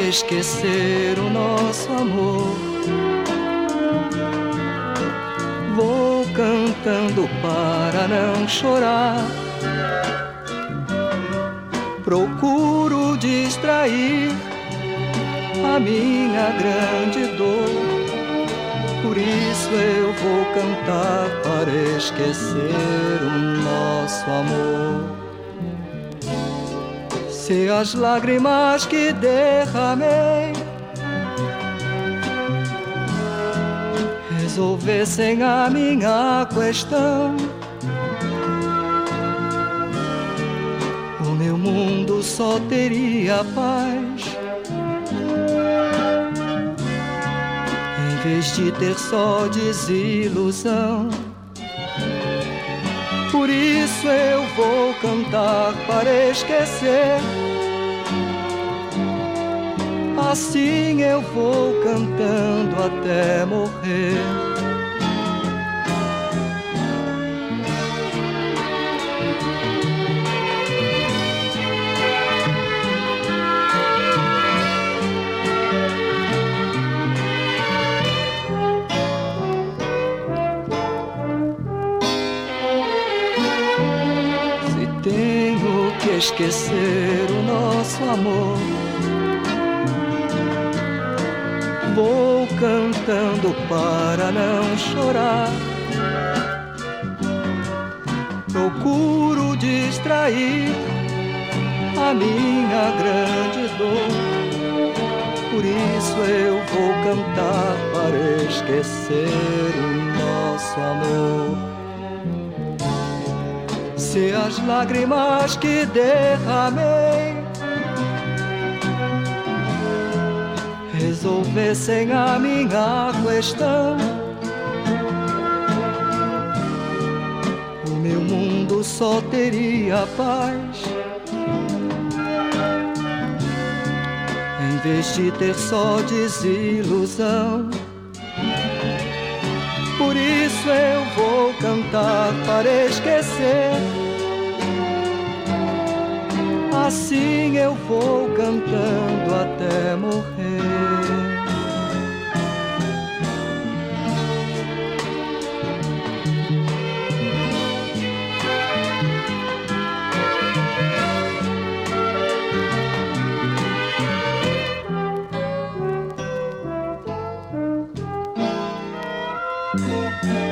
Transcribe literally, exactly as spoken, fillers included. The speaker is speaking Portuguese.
que esquecer o nosso amor. Vou cantando para não chorar. Procuro distrair a minha grande dor. Por isso eu vou cantar para esquecer o nosso amor. Se as lágrimas que derramei resolvessem a minha questão, o meu mundo só teria paz, em vez de ter só desilusão. Por isso eu vou cantar para esquecer. Assim eu vou cantando até morrer. Se tenho que esquecer o nosso amor, vou cantando para não chorar. Procuro distrair a minha grande dor. Por isso eu vou cantar para esquecer o nosso amor. Se as lágrimas que derramei resolvessem a minha questão, o meu mundo só teria paz, em vez de ter só desilusão. Por isso eu vou cantar para esquecer. Assim eu vou cantando até morrer. Música